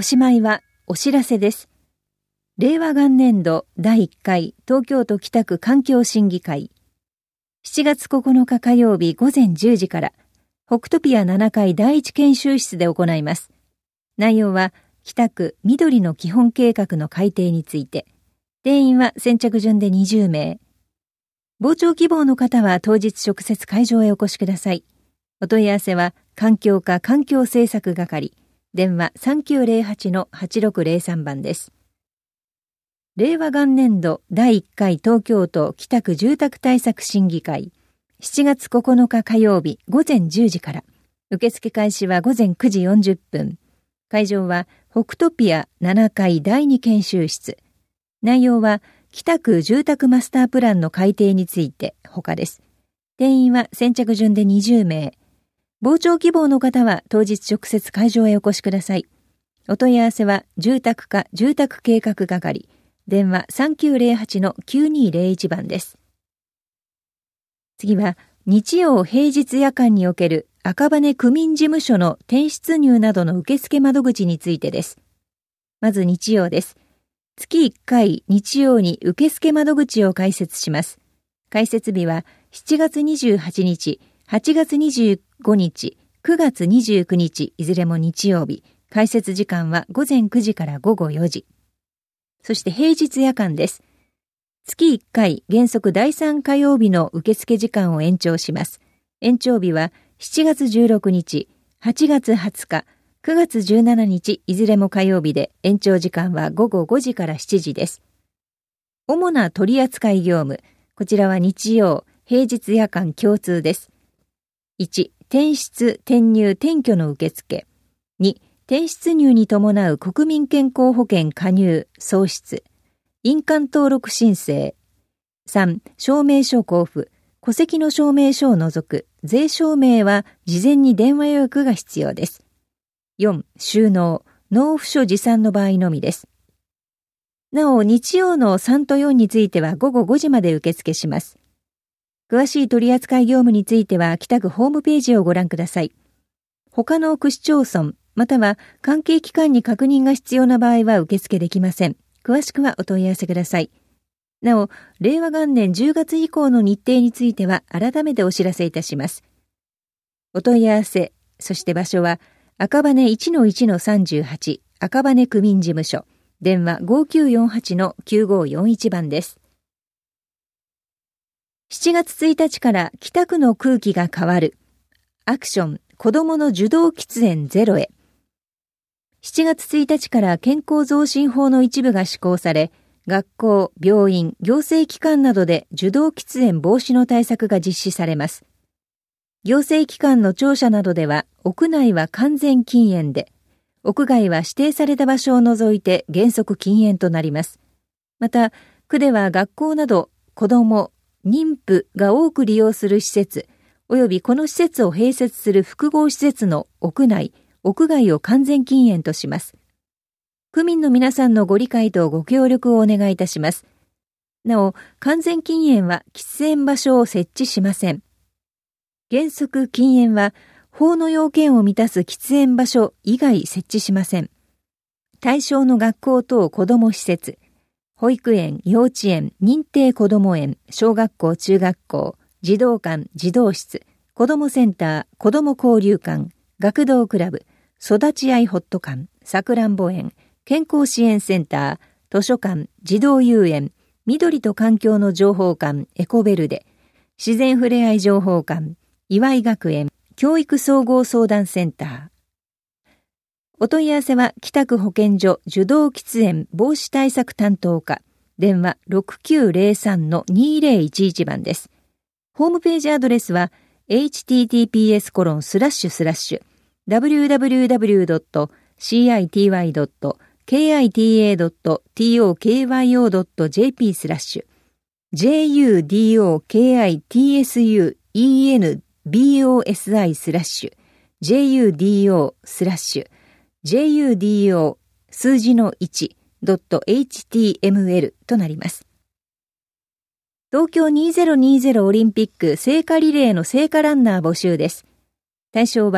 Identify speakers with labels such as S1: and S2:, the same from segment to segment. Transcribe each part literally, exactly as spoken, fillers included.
S1: おしまいはお知らせです。令和元年度だいいっかい東京都北区環境審議会。しちがつここのか火曜日午前じゅうじから北トピアななかいだいいち研修室で行います。内容は北区緑の基本計画の改定について。定員は先着順でにじゅうめい。傍聴希望の方は当日直接会場へお越しください。お問い合わせは環境課環境政策係。電話 さんきゅうゼロはちのはちろくゼロさん 番です。令和元年度だいいっかい東京都北区住宅対策審議会。しちがつここのか火曜日午前じゅうじから。受付開始は午前くじよんじゅっぷん。会場は北トピアななかいだいに研修室。内容は北区住宅マスタープランの改定について他です。定員は先着順でにじゅうめい。傍聴希望の方は当日直接会場へお越しください。お問い合わせは住宅課住宅計画係。電話 さんきゅうゼロはちのきゅうにゼロいち 番です。次は日曜平日夜間における赤羽区民事務所の転出入などの受付窓口についてです。まず日曜です。月いっかい日曜に受付窓口を開設します。開設日はしちがつにじゅうはちにち、はちがつにじゅうごにち、くがつにじゅうくにち、いずれも日曜日。開設時間は午前くじからごごよじ。そして平日夜間です。月いっかい原則だいさん火曜日の受付時間を延長します。延長日はしちがつじゅうろくにち、はちがつはつか、くがつじゅうしちにち、いずれも火曜日で延長時間はごごごじからしちじです。主な取扱業務、こちらは日曜、平日夜間共通です。いち、転出、転入、転居の受付。に、転出入に伴う国民健康保険加入、創出。印鑑登録申請。さん、証明書交付。戸籍の証明書を除く。税証明は事前に電話予約が必要です。よん、収納。納付書持参の場合のみです。なお、日曜のさんとよんについてはごごごじまで受付します。詳しい取扱業務については北区ホームページをご覧ください。他の区市町村、または関係機関に確認が必要な場合は受付できません。詳しくはお問い合わせください。なお、令和元年じゅうがつ以降の日程については改めてお知らせいたします。お問い合わせ、そして場所は赤羽 いちのいちのさんじゅうはち 赤羽区民事務所。電話 ごきゅうよんはちのきゅうごよんいち 番です。しちがつついたちから北区の空気が変わる。アクション、子どもの受動喫煙ゼロへ。しちがつついたちから健康増進法の一部が施行され、学校、病院、行政機関などで受動喫煙防止の対策が実施されます。行政機関の庁舎などでは、屋内は完全禁煙で、屋外は指定された場所を除いて原則禁煙となります。また、区では学校など子ども、妊婦が多く利用する施設、およびこの施設を併設する複合施設の屋内、屋外を完全禁煙とします。区民の皆さんのご理解とご協力をお願いいたします。なお、完全禁煙は喫煙場所を設置しません。原則禁煙は法の要件を満たす喫煙場所以外設置しません。対象の学校等子ども施設、保育園、幼稚園、認定こども園、小学校、中学校、児童館、児童室、子どもセンター、子ども交流館、学童クラブ、育ち合いホット館、さくらんぼ園、健康支援センター、図書館、児童遊園、緑と環境の情報館、エコベルデ、自然ふれあい情報館、岩井学園、教育総合相談センター。お問い合わせは北区保健所受動喫煙防止対策担当課、電話 ろくきゅうゼロさんのにゼロいちいち 番です。ホームページアドレスは エイチティーティーピーエスコロンスラッシュスラッシュダブリューダブリューダブリュードットシーアイティーワイドットケーアイティーエードットトーケーワイオードットジェーピー スラッシュ ジェーユーディーオーケーアイティーエスユーイーエヌビーオーエスアイ スラッシュ ジェーユーディーオー スラッシュ ジェーユーディーオー 数字の いちドットエイチティーエムエル となります。東京にせんにじゅうオリンピック聖火リレーの聖火ランナー募集です。対象は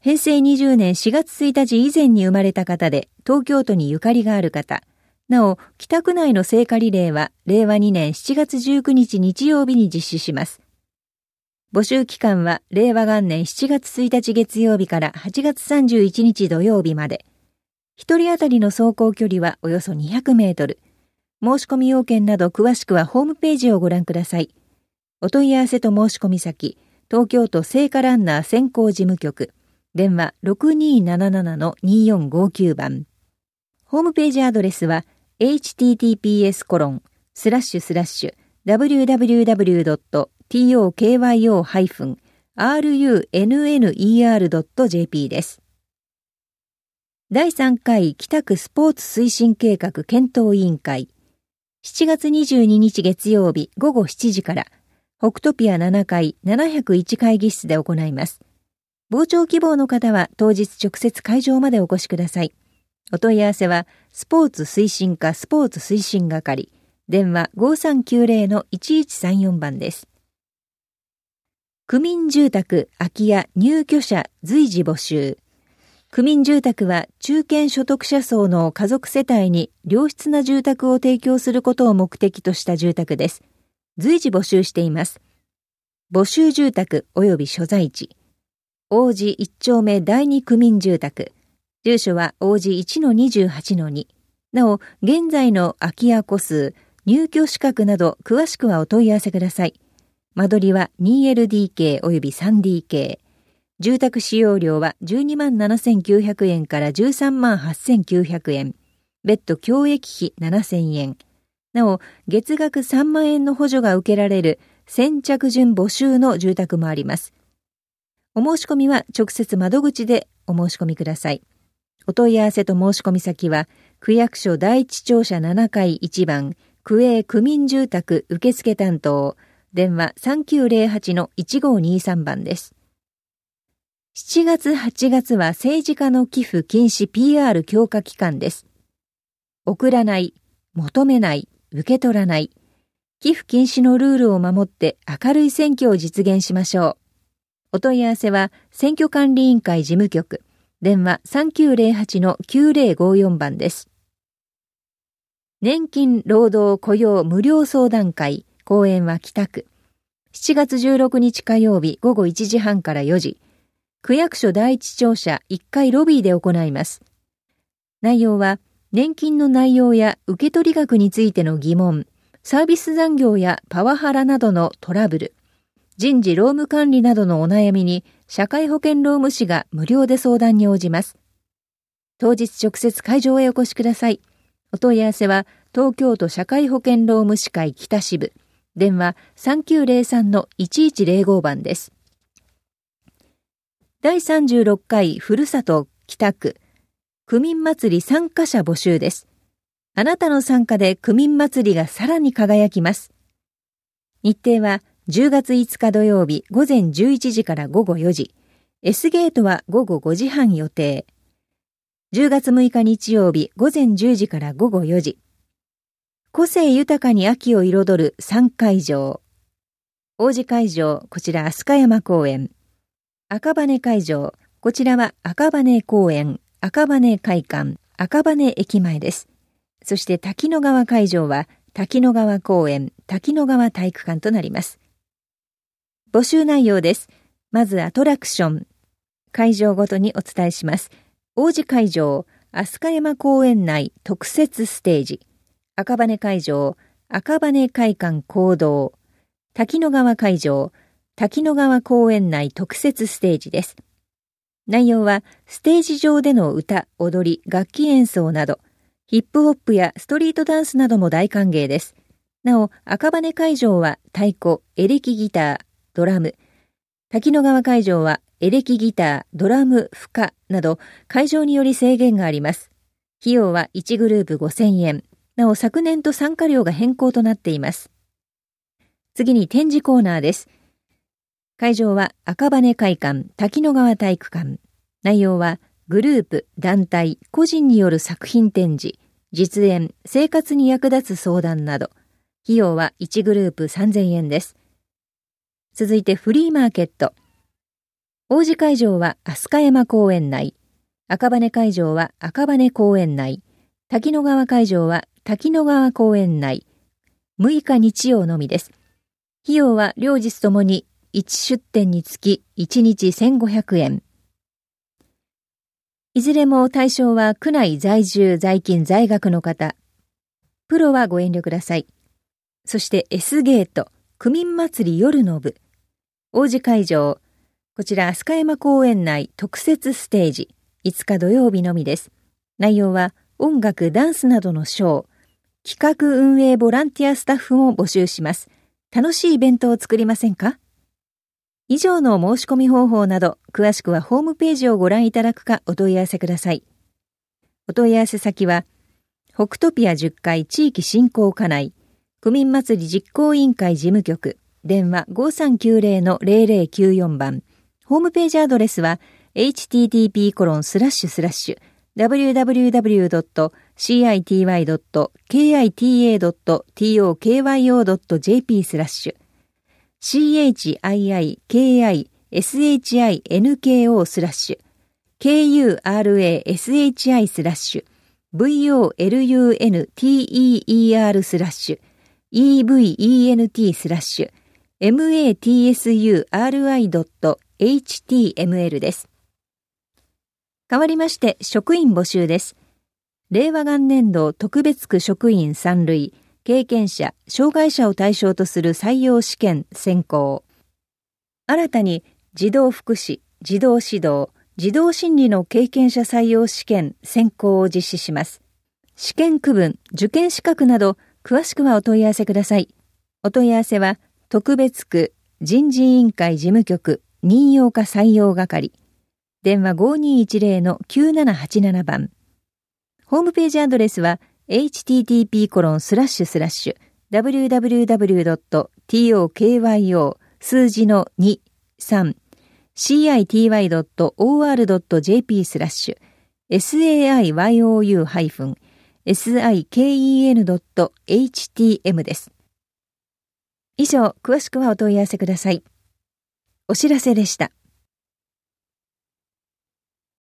S1: へいせいにじゅうねんしがつついたち以前に生まれた方で東京都にゆかりがある方、なお北区内の聖火リレーはれいわにねんしちがつじゅうくにち日曜日に実施します。募集期間はれいわ元年しちがつついたち月曜日からはちがつさんじゅういちにち土曜日まで。一人当たりの走行距離はおよそにひゃくメートル。申し込み要件など詳しくはホームページをご覧ください。お問い合わせと申し込み先、東京都聖火ランナー選考事務局、電話 ろくにーななななのにーよんごきゅう 番。ホームページアドレスは エイチティーティーピーエスコロンスラッシュスラッシュダブリューダブリューダブリュードットトーキョーハイフンアールユーエヌエヌイーアールドットジェーピー です。だいさんかい北区スポーツ推進計画検討委員会、しちがつにじゅうににち月曜日ごごしちじから、北トピアななかいななひゃくいち会議室で行います。傍聴希望の方は当日直接会場までお越しください。お問い合わせは、スポーツ推進課スポーツ推進係、電話 ごさんきゅうゼロのいちいちさんよん 番です。区民住宅空き家入居者随時募集。区民住宅は中堅所得者層の家族世帯に良質な住宅を提供することを目的とした住宅です。随時募集しています。募集住宅及び所在地。王子いっ丁目だいに区民住宅。住所は王子 いちのにじゅうはちのに。なお、現在の空き家戸数、入居資格など詳しくはお問い合わせください。間取りは にエルディーケー 及び スリーディーケー。住宅使用料はじゅうにまんななせんきゅうひゃくえんからじゅうさんまんはっせんきゅうひゃくえん。別途共益費ななせんえん。なお、月額さんまんえんの補助が受けられる先着順募集の住宅もあります。お申し込みは直接窓口でお申し込みください。お問い合わせと申し込み先は、区役所第一庁舎ななかいいちばん、区営区民住宅受付担当、電話 さんきゅうゼロはちのいちごにさん 番です。しちがつはちがつは政治家の寄付禁止 ピーアール 強化期間です。送らない、求めない、受け取らない。寄付禁止のルールを守って明るい選挙を実現しましょう。お問い合わせは選挙管理委員会事務局、電話 さんきゅうゼロはちのきゅうゼロごよん 番です。年金労働雇用無料相談会、講演は北区。しちがつじゅうろくにち火曜日ごごいちじはんからよじ。区役所第一庁舎いっかいロビーで行います。内容は、年金の内容や受取額についての疑問、サービス残業やパワハラなどのトラブル、人事労務管理などのお悩みに社会保険労務士が無料で相談に応じます。当日直接会場へお越しください。お問い合わせは東京都社会保険労務士会北支部、電話 さんきゅうゼロさんのいちいちゼロご 番です。だいさんじゅうろっかいふるさと北区区民祭り参加者募集です。あなたの参加で区民祭りがさらに輝きます。日程はじゅうがついつか土曜日午前じゅういちじからごごよじ、S ゲートはごごごじはん予定。じゅうがつむいか日曜日午前じゅうじからごごよじ。個性豊かに秋を彩るさんかいじょう。王子会場、こちら飛鳥山公園。赤羽会場、こちらは赤羽公園、赤羽会館、赤羽駅前です。そして滝野川会場は滝野川公園、滝野川体育館となります。募集内容です。まずアトラクション。会場ごとにお伝えします。王子会場、飛鳥山公園内特設ステージ。赤羽会場、赤羽会館講堂。滝野川会場、滝野川公園内特設ステージです。内容は、ステージ上での歌、踊り、楽器演奏など、ヒップホップやストリートダンスなども大歓迎です。なお、赤羽会場は太鼓、エレキギター、ドラム。滝野川会場はエレキギター、ドラム、負荷など、会場により制限があります。費用はいちグループごせんえん。なお、昨年と参加料が変更となっています。次に展示コーナーです。会場は赤羽会館、滝野川体育館。内容はグループ、団体、個人による作品展示、実演、生活に役立つ相談など。費用はいちグループさんぜんえんです。続いてフリーマーケット。 王子会場は飛鳥山公園内、赤羽会場は赤羽公園内、滝野川会場は滝野川公園内、むいか日曜のみです。費用は両日ともにいち出店につきいちにちせんごひゃくえん。いずれも対象は区内在住在勤在学の方。プロはご遠慮ください。そして S ゲート、区民祭り夜の部。王子会場、こちら飛鳥山公園内特設ステージ、いつか土曜日のみです。内容は音楽、ダンスなどのショー、企画運営ボランティアスタッフも募集します。楽しいイベントを作りませんか？以上の申し込み方法など、詳しくはホームページをご覧いただくかお問い合わせください。お問い合わせ先は、北トピアじゅっかい地域振興課内、区民祭り実行委員会事務局、電話 ごさんきゅうゼロ ゼロゼロきゅうよん 番、ホームページアドレスは、エイチティーティーピーコロンスラッシュスラッシュダブリューダブリューダブリュードットシーアイティーワイドットケーアイティーエードットトーキョードットジェーピー スラッシュ シーエイチアイアイケーアイエスエイチアイエヌケーオー スラッシュ ケーユーアールエーエスエイチアイ スラッシュ ブイオーエルユーエヌティーイーイーアール スラッシュ イーブイイーエヌティー スラッシュ エムエーティーエスユーアールアイドットエイチティーエムエル です。代わりまして職員募集です。令和元年度特別区職員さん類、経験者、障害者を対象とする採用試験選考。新たに児童福祉、児童指導、児童心理の経験者採用試験選考を実施します。試験区分、受験資格など、詳しくはお問い合わせください。お問い合わせは、特別区人事委員会事務局任用課採用係。電話 ごにいちゼロ きゅうななはちなな 番。ホームページアドレスは エイチティーティーピーコロンスラッシュスラッシュダブリューダブリューダブリュードットトーキョー数字のに、さん シーアイティーワイドットオーアールドットジェーピー スラッシュ エスエーアイワイオーユー ハイフン エスアイケーイーエヌドットエイチティーエム です。以上、詳しくはお問い合わせください。お知らせでした。